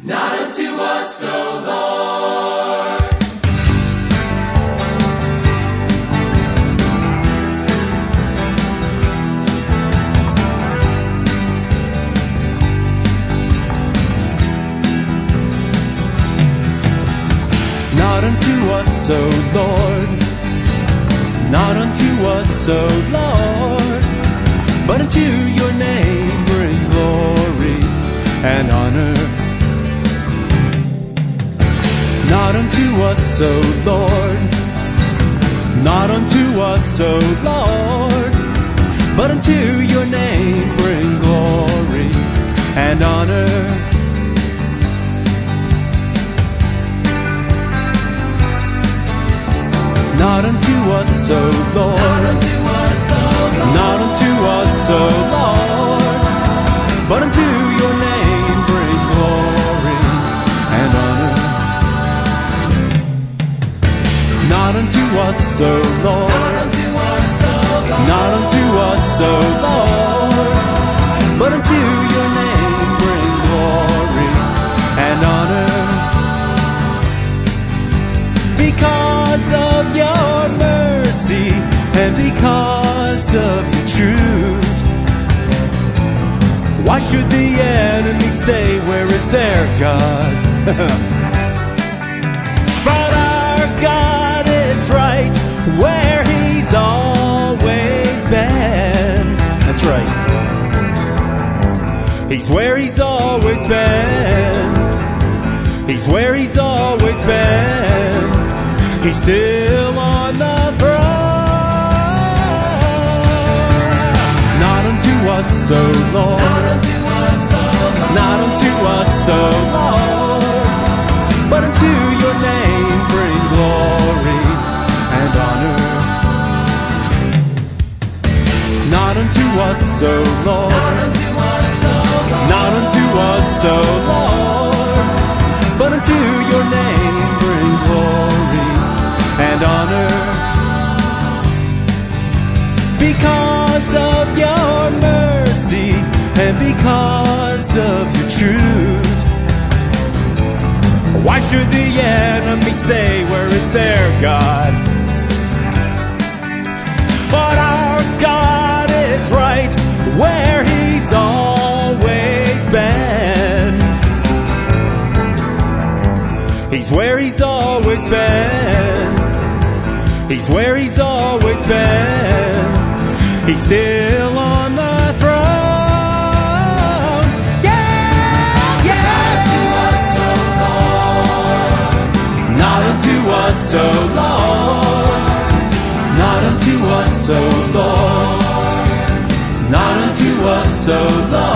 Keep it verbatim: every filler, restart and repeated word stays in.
not unto us, O Lord. Not unto us, O Lord, not unto us, O Lord, but unto your name bring glory and honor. Not unto us, O Lord, not unto us, O Lord, but unto your name bring glory and honor. Not unto us, O Lord, not unto us, O Lord, but unto your name bring glory and honor. Not unto us, O Lord, not unto us, O Lord, but unto your name bring glory and honor. Because of your mercy and because of your truth, why should the enemy say, where is their God? But our God is right where he's always been. That's right. He's where he's always been. He's where he's always been. He's still on the throne. Not unto us, O Lord, not unto us, O Lord, but unto your name bring glory and honor. Not unto us, O Lord, not unto us, O Lord, but unto your name bring glory and honor. Because of your mercy and because of your truth, why should the enemy say, where is their God? But our God is right where he's always been. He's where he's always been. He's where he's always been. He's still on the throne. Yeah, yeah. Not unto us, O Lord, not unto us, O Lord, not unto us, O Lord, not unto us, O Lord.